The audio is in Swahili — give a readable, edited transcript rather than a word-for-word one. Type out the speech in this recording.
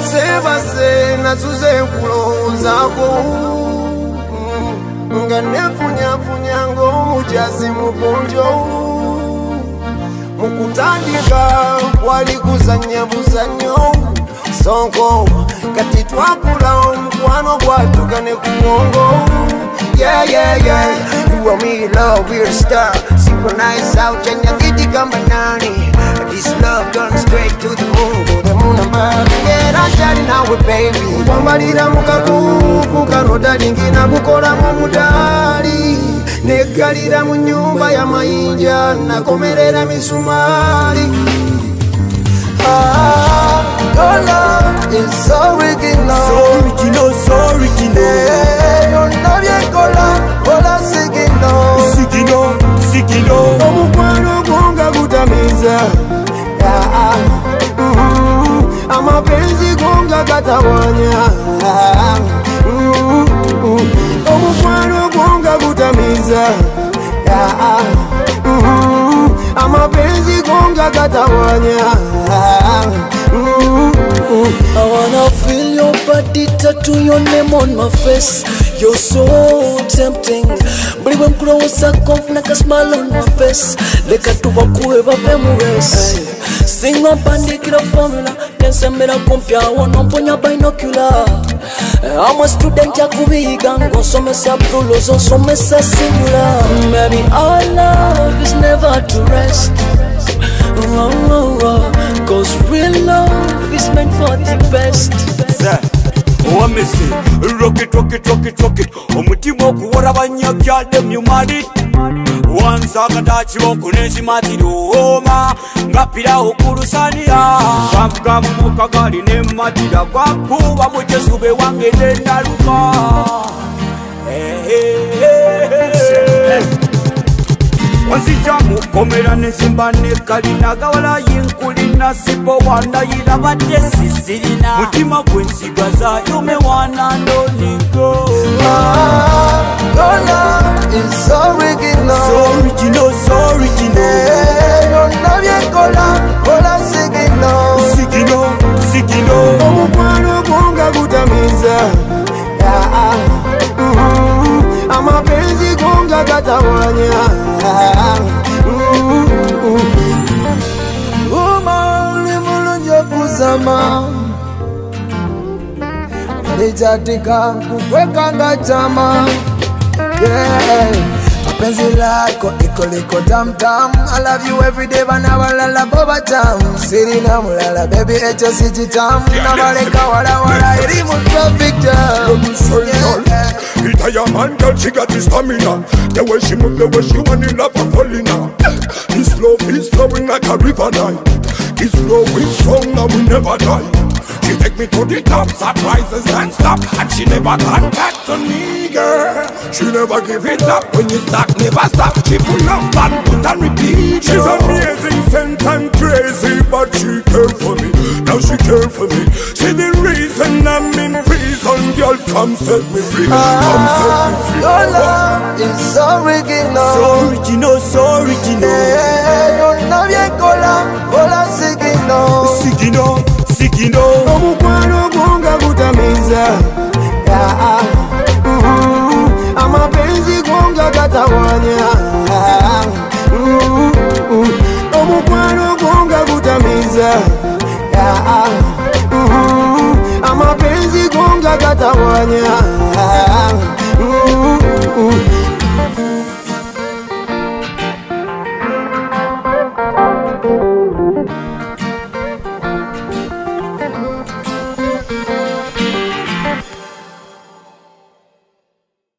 sebase nazuze kulozako nga nefunya ngomujazi muponjo mukutandika wali kuzanya buzanyo sonko kati twakula omukwano gwatukane ku mwongo. Yeah, you and me love, we're a star. Synchronize out and you get the banani. This love gone straight to the moon. Go the moon and back. Yeah, I'm telling now with baby. Wambalira mukaku kanota dingina kukola mumudali. Nekalira mu nyumba ya mayinja nakomerera misumari. Your love is so original. So original, so original. Yeah, your love you kola sigino. Omukwano gonga kutamiza. Amapenzi gonga katawanya. Omukwano gonga kutamiza. Amapenzi gonga katawanya. I wanna feel your body, tattoo your name on my face. You're so tempting. But when close I come, like a smile on my face. Like a tubaku eva femules. Sing up and take it a formula. Then send me a compia, one on your binocular. I'm a student, Jacobi, go so mess up, so mess up singular. Maybe our love is never to rest. Cause real love is meant for the best. Wamese, rock it. Omutima okuwora banyakya them you married. Once akadachi okunezi matiro oma ngapira okulusania. Kavuga mu kagali ne matira kwakuba mu Jesube wange nendaluka. Wansijamu komera nesimba nekalina gawala yinkulina sipo wanda yirabadde sisirina mutima gwensigaza yume wana ndonigo. Your love is so original. So original. Yeah, your love you kola sigino. Omukwano gonga kutamiza. Amapenzi gonga katawanya. Umali mulunje kusama. Nijatika kukweka ngachama. Yeah. Mapenzi lako iko tam. I love you every day banawalala boba tam. Siri na mulala baby echo sijitam. Nabaleka wala irimu traffic jam. Itaya man girl, she got the stamina. The way she move, the way she want in love and falling now. This love is flowing like a river night. It's flowing strong, now we never die. She take me to the top, surprises and stop. And she never turn back to me, girl. She never give it up, when you start, never stop. She pull up and put and repeat. She's amazing, sent and crazy, but she care for me. Now she care for me. She's the reason I'm in prison. Girl, come set me free. Come set me free. Your love is so original. So original. Yeah, your love you kola sigino. Omukwano gonga kutamiza. Amapenzi gonga katawanya. Omukwano gonga kutamiza. Amapenzi gonga katawanya.